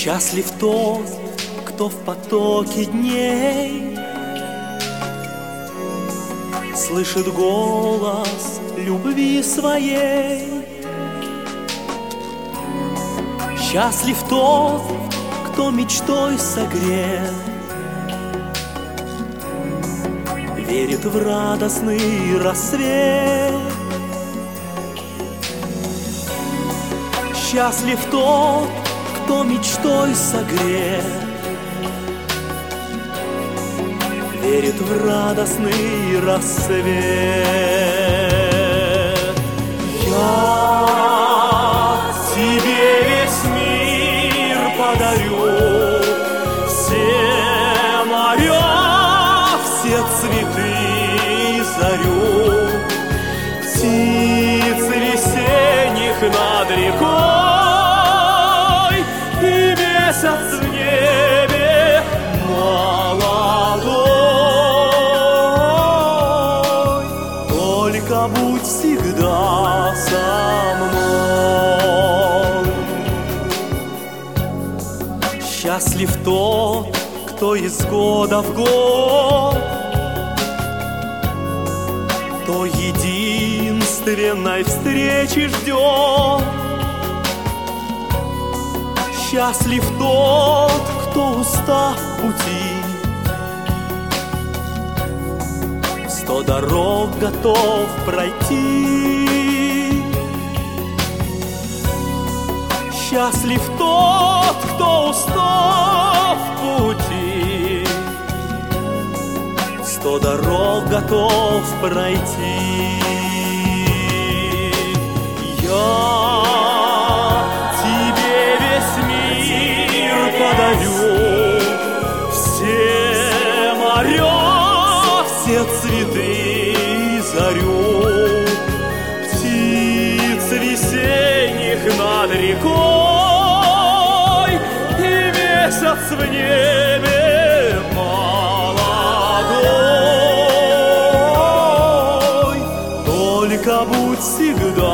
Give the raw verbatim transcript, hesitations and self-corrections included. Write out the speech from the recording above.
Счастлив тот, кто в потоке дней слышит голос любви своей. Счастлив тот, кто мечтой согрет, верит в радостный рассвет. Счастлив тот, кто мечтой согрет, верит в радостный рассвет. Я тебе весь мир подарю, все моря, все цветы и зарю, птиц весенних над рекой и месяц в небе молодой. Только будь всегда со мной. Счастлив тот, кто из года в год той единственной встречи ждет. Счастлив тот, кто, устав пути, сто дорог готов пройти. Счастлив тот, кто, устав пути, сто дорог готов пройти. Я тебе весь мир подарю, все моря, все цветы и зарю, птиц весенних над рекой и месяц в небе молодой. Только будь всегда